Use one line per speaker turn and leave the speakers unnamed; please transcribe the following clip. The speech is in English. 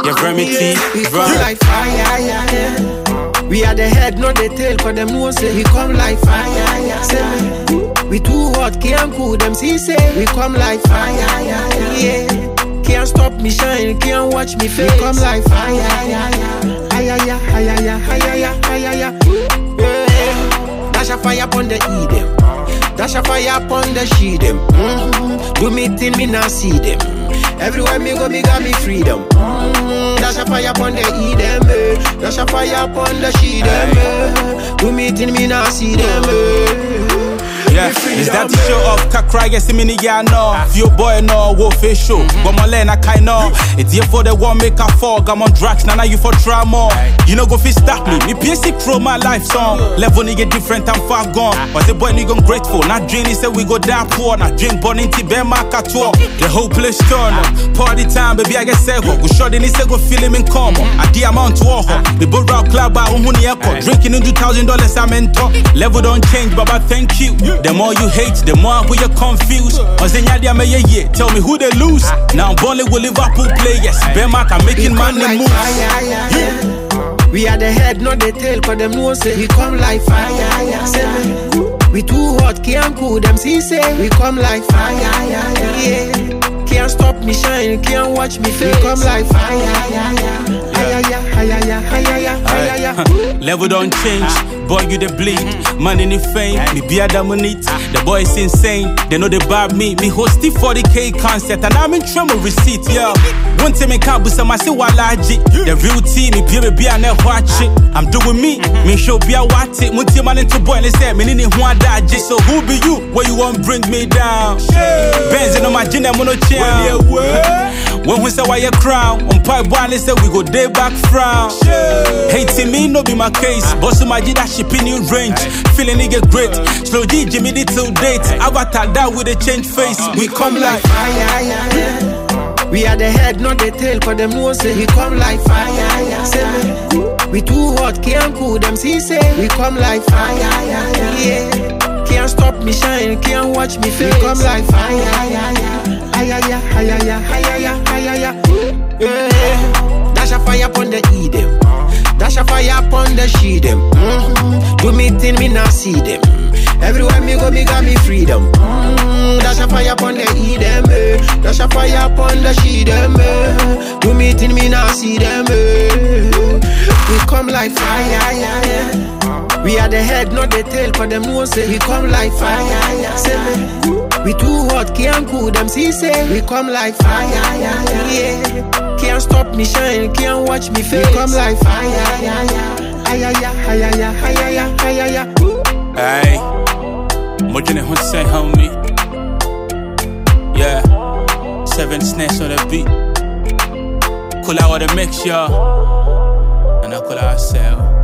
Your remedy,
we come like fire, yeah. We are the head, not the tail, cause them know say we come like fire, yeah. Say we too hot, can't cool them, see say we come like fire, yeah. Can't stop me shine, can't watch me face. We come like fire, yeah. Dash a fire upon the Eden, dash a fire upon the she them. Do me thing, me not see them. Everywhere me go, me got me freedom. Dash a fire upon the Eden, dash a fire upon the she them. Do me thing, me not see them.
Yeah, is that the show of Kakra? Yes, me nigga no. Few boy no, wo face show. But my len I kind know. It's here for the one make a fog. I'm on drugs, now you for drama. You know go fi stop me. Me PSC throw my life song. Level nigga different, I'm far gone. But the boy nigga grateful. Not drink, he said we go down poor. Not drink burning tea, bear mark at all. The whole place turn up. Party time, baby I get several. Go short in he said go feel him in common. At the amount to offer. The boy rock club by Unhuni Airport. Drinking into $1,000 I'm in top. Level don't change, Baba thank you. The more you hate, the more we are confused. Tell me who they lose. Now I'm balling with Liverpool players. Benmark are making money moves.
We are the head, not the tail, cause them know say we come like fire. We too hot, can't cool them, see say we come like fire. Can't stop me shine, can't watch me face. We come like fire.
Level don't change, boy you the bleed. Man in the fame, me be a dominate. The boy is insane, they know they bad me. Me host the 40K concert and I'm in trouble receipt, yeah. One time in Kabus, I say walaji. The real team, me be a never watch it. I'm doing me show be a watch it. Munti man into boy, they say me nini huan daji. So who be you? Where you want bring me down? Benz on my gin and mono chair. When we say why you crown, on pipe one they say we go day back frown. Hating me no be my case, boss my G that ship in new range. Feeling nigga great, slow G Jimmy the till date. Avatar that with a change face. We come like
fire. We are the head, not the tail, cause them know say we come like fire. We too hot, can't cool them, see say we come like fire. Can't stop me shine, can't watch me face. We come like fire. Dash a fire upon the Eden, dash a fire upon the she them. Do me thing, me not see them. Everywhere me go, me got me freedom. Dash a fire upon the Eden, dash a fire upon the she them. Do me thing, me not see them. We come like fire. We are the head, not the tail, cause them know say we come like fire. We too hot, can't cool them, see say we come like fire. Can't stop me shine, can't watch me face. We come like fire.
Hey, Mojane Hussein homie. Yeah, 7 snares on the beat. Cool out the mix, y'all. And I call ourselves